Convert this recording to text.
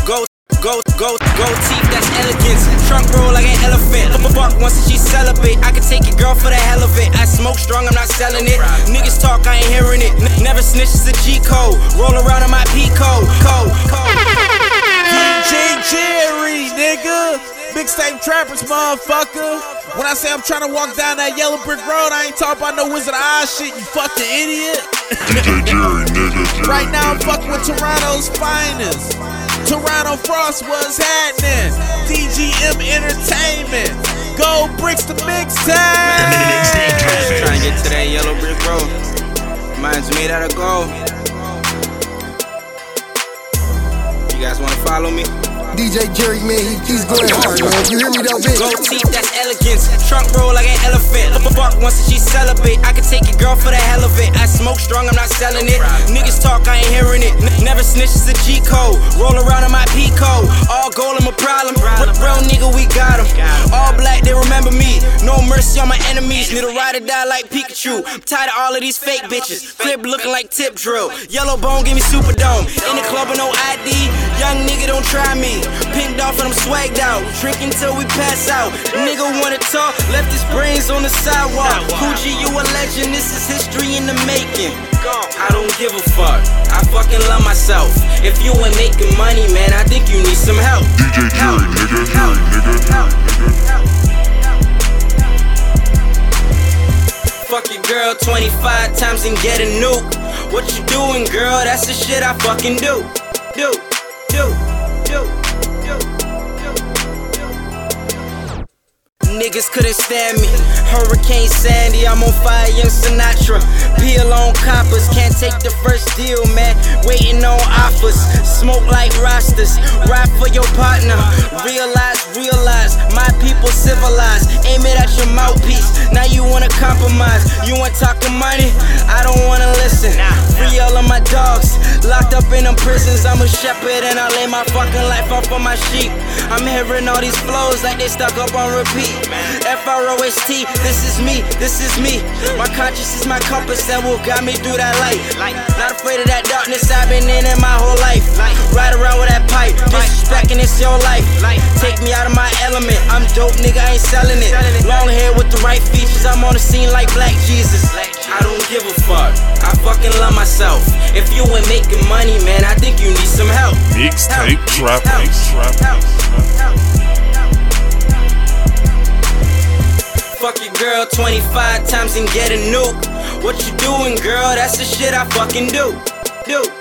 Gold teeth, that's elegance. Trunk roll like an elephant. Fuck once and she celibate. I can take your girl for the hell of it. I smoke strong, I'm not selling it. Niggas talk, I ain't hearing it. Never snitch, it's a G code. Roll around in my P code. DJ Jerry, nigga. Mixtape Trappers, motherfucker. When I say I'm trying to walk down that yellow brick road, I ain't talking about no Wizard of Oz shit, you fucking idiot. DJ Jerry, nigga. Right now I'm fucking with Toronto's finest. Toronto Frost, what's happening? DGM Entertainment. Gold Bricks the mixtape. Trying to get to that yellow brick road. Mine's made out of gold. You guys wanna follow me? DJ Jerry, man, he's going hard, man. You hear me though, bitch? Gold teeth, that's elegance. Trunk roll like an elephant. Fuck once and she celibate. I can take your girl for the hell of it. I smoke strong, I'm not selling it. Niggas talk, I ain't hearing it. Never snitch, it's a G code. Roll around in my P code. All gold, I'm a problem. Real nigga, we got him. All black, they remember me. No mercy on my enemies. Need a ride or die like Pikachu. I'm tired of all of these fake bitches. Crib looking like tip drill. Yellow bone, give me Superdome. In the club with no ID. Young nigga, don't try me. Pinked off and I'm swagged out. Drinking till we pass out. Nigga wanna talk, left his brains on the sidewalk. Coochie, you a legend, this is history in the making. I don't give a fuck, I fucking love myself. If you ain't making money, man, I think you need some help. DJ Jerry, nigga. Fuck your girl 25 times and get a nuke. What you doing, girl? That's the shit I fucking do. Niggas couldn't stand me. Hurricane Sandy, I'm on fire, young Sinatra. Peel on coppers, can't take the first deal, man. Waiting on offers, smoke like rosters. Ride for your partner, realize, my people civilized. Aim it at your mouthpiece, now you wanna compromise. You want talking money? I don't wanna listen. Free all of my dogs, locked up in them prisons. I'm a shepherd and I lay my fucking life off on my sheep. I'm hearing all these flows like they stuck up on repeat. FROST, this is me. My conscience is my compass that will guide me through that light. Not afraid of that darkness, I've been in it my whole life. Ride around with that pipe, disrespecting it's your life. Take me out of my element, I'm dope, nigga, I ain't selling it. Long hair with the right features, I'm on the scene like Black Jesus. I don't give a fuck, I fucking love myself. If you ain't making money, man, I think you need some help. Mixtape Trappers. Fuck your girl 25 times and get a nuke. What you doing, girl? That's the shit I fucking do.